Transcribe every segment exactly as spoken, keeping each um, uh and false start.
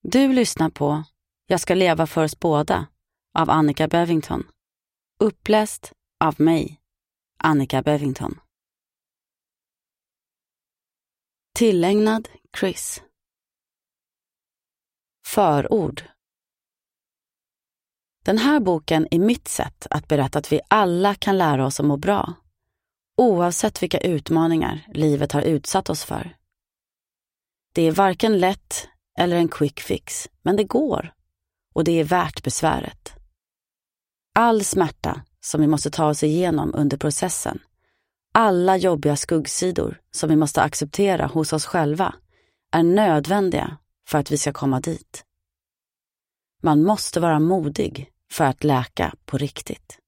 Du lyssnar på Jag ska leva för oss båda av Annika Bevington. Uppläst av mig, Annika Bevington. Tillägnad Chris. Förord. Den här boken är mitt sätt att berätta att vi alla kan lära oss att må bra, oavsett vilka utmaningar livet har utsatt oss för. Det är varken lätt eller en quick fix, men det går, och det är värt besväret. All smärta som vi måste ta oss igenom under processen, alla jobbiga skuggsidor som vi måste acceptera hos oss själva, är nödvändiga för att vi ska komma dit. Man måste vara modig för att läka på riktigt.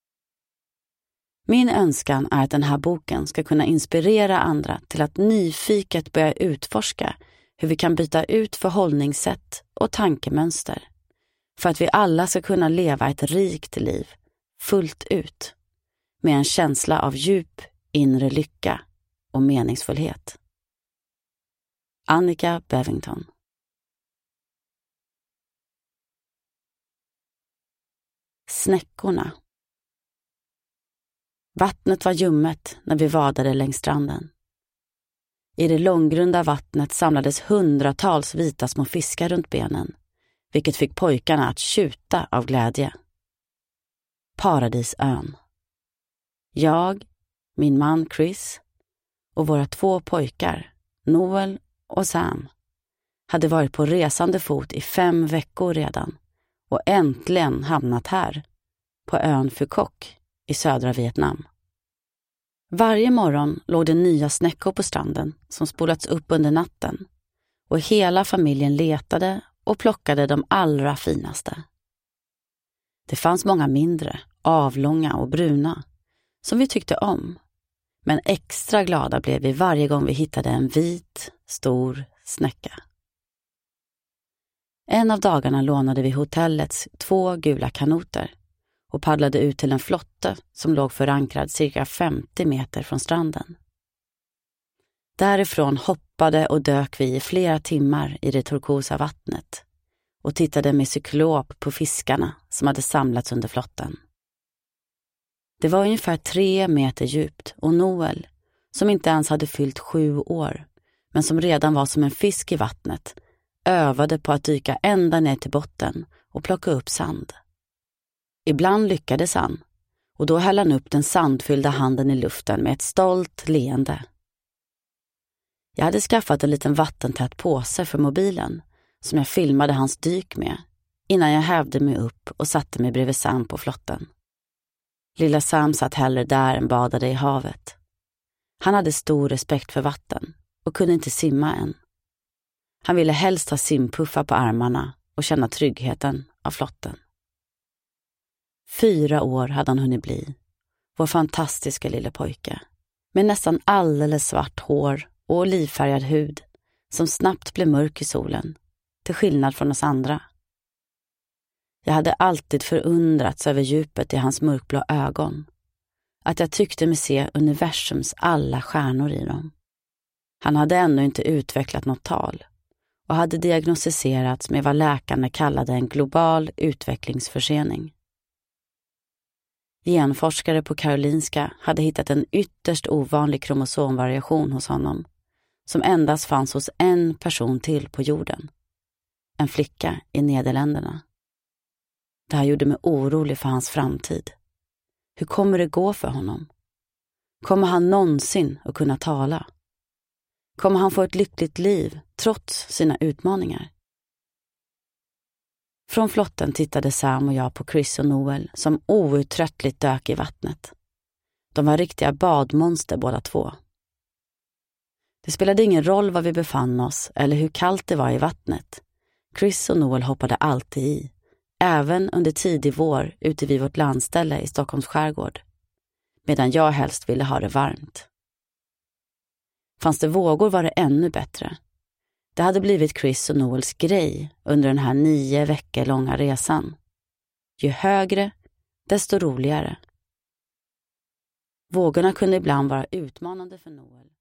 Min önskan är att den här boken ska kunna inspirera andra till att nyfiket börja utforska hur vi kan byta ut förhållningssätt och tankemönster för att vi alla ska kunna leva ett rikt liv fullt ut med en känsla av djup inre lycka och meningsfullhet. Annika Bevington. Snäckorna. Vattnet var ljummet när vi vadade längs stranden. I det långgrunda vattnet samlades hundratals vita små fiskar runt benen, vilket fick pojkarna att tjuta av glädje. Paradisön. Jag, min man Chris och våra två pojkar, Noel och Sam, hade varit på resande fot i fem veckor redan och äntligen hamnat här, på ön Phu Quoc i södra Vietnam. Varje morgon låg det nya snäckor på stranden som spolats upp under natten, och hela familjen letade och plockade de allra finaste. Det fanns många mindre, avlånga och bruna som vi tyckte om, men extra glada blev vi varje gång vi hittade en vit, stor snäcka. En av dagarna lånade vi hotellets två gula kanoter och paddlade ut till en flotte som låg förankrad cirka femtio meter från stranden. Därifrån hoppade och dök vi i flera timmar i det turkosa vattnet och tittade med cyklop på fiskarna som hade samlats under flotten. Det var ungefär tre meter djupt, och Noel, som inte ens hade fyllt sju år, men som redan var som en fisk i vattnet, övade på att dyka ända ner till botten och plocka upp sand. Ibland lyckades han, och då höll han upp den sandfyllda handen i luften med ett stolt leende. Jag hade skaffat en liten vattentät påse för mobilen som jag filmade hans dyk med innan jag hävde mig upp och satte mig bredvid Sam på flotten. Lilla Sam satt hellre där än badade i havet. Han hade stor respekt för vatten och kunde inte simma än. Han ville helst ha simpuffar på armarna och känna tryggheten av flotten. Fyra år hade han hunnit bli, vår fantastiska lilla pojke, med nästan alldeles svart hår och olivfärgad hud som snabbt blev mörk i solen, till skillnad från oss andra. Jag hade alltid förundrats över djupet i hans mörkblå ögon, att jag tyckte mig se universums alla stjärnor i dem. Han hade ännu inte utvecklat något tal och hade diagnostiserats med vad läkarna kallade en global utvecklingsförsening. Genforskare på Karolinska hade hittat en ytterst ovanlig kromosomvariation hos honom, som endast fanns hos en person till på jorden. En flicka i Nederländerna. Det här gjorde mig orolig för hans framtid. Hur kommer det gå för honom? Kommer han någonsin att kunna tala? Kommer han få ett lyckligt liv trots sina utmaningar? Från flotten tittade Sam och jag på Chris och Noel som outtröttligt dök i vattnet. De var riktiga badmonster båda två. Det spelade ingen roll var vi befann oss eller hur kallt det var i vattnet. Chris och Noel hoppade alltid i, även under tidig vår ute vid vårt landställe i Stockholms skärgård, medan jag helst ville ha det varmt. Fanns det vågor var det ännu bättre. Det hade blivit Chris och Noels grej under den här nio veckor långa resan. Ju högre, desto roligare. Vågorna kunde ibland vara utmanande för Noel